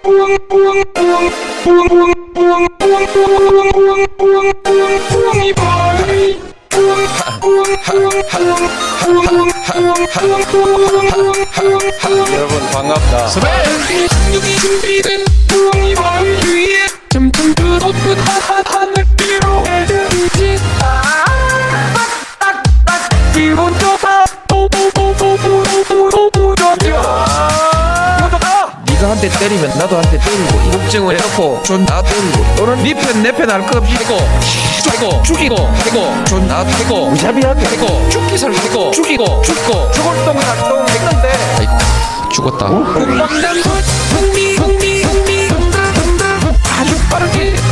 여러분 반갑다. 준비된 붕이벌 위에 점점 더 높은 하늘 위로 기분 좋다. 네가 한 대 때리면 나도 한 대 때리고 이국증을 해놓고 존나 때리고 또는 네 편 내 편 할 거 없이 해고 죽이고 해고 존나 해고 무자비하게 해고 죽기설 해고 죽이고 죽고 죽을 똥살똥 했는데 죽었다. 국방단 아주 빠르게